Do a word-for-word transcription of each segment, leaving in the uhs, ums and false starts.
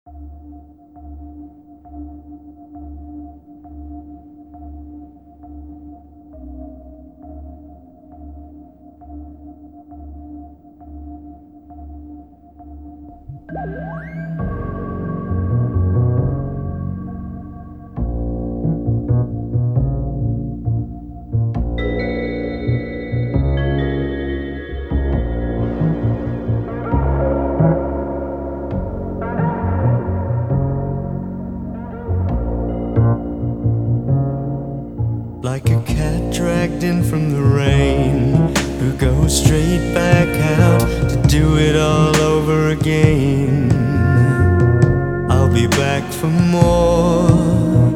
Like a cat dragged in from the rain, who goes straight back out to do it all over again. I'll be back for more.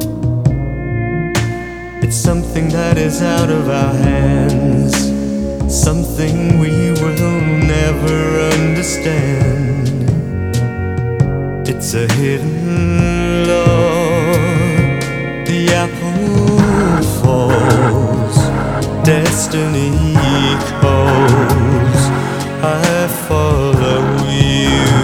It's something that is out of our hands, something we will never understand. It's a hidden law. The apple falls, destiny calls, I follow you.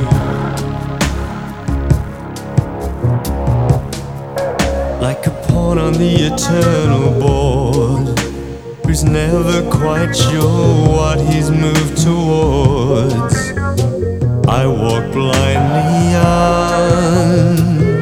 Like a pawn on the eternal board, who's never quite sure what he's moved towards. I walk blindly on,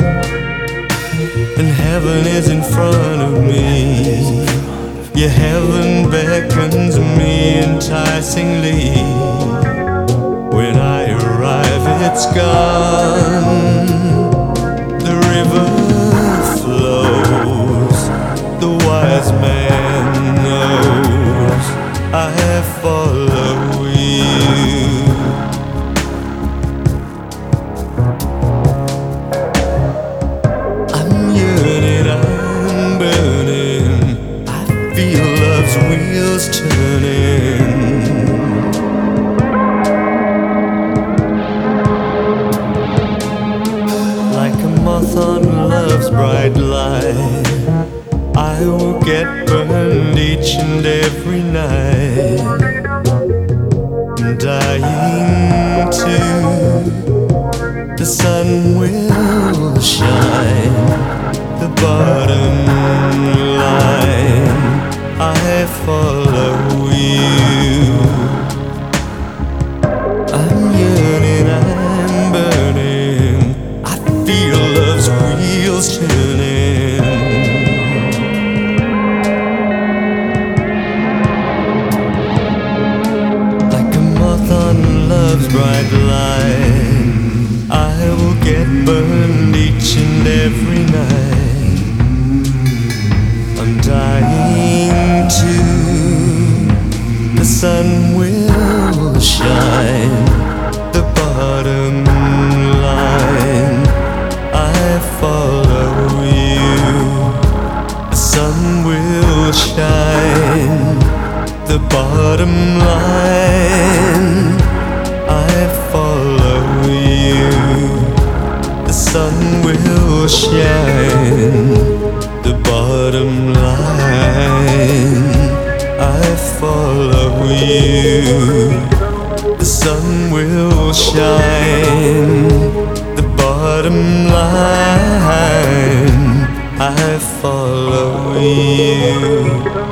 and heaven is in front of me. Yeah, heaven beckons me enticingly. When I arrive, it's gone. The river flows, the wise man knows I follow you. Wheels turning, like a moth on love's bright light, I will get burned each and every night. Dying to, the sun will shine, the bottom line, I follow you. I'm yearning, I'm burning, I feel love's wheels turning. Like a moth on love's bright line, I will get burned each and every night. I'm dying to, the sun will shine, the bottom line, I follow you. The sun will shine, the bottom line, I follow you. The sun will shine, the bottom line, I follow you. The sun will shine, the bottom line, I follow you.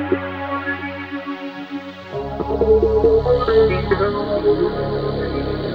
Thank you.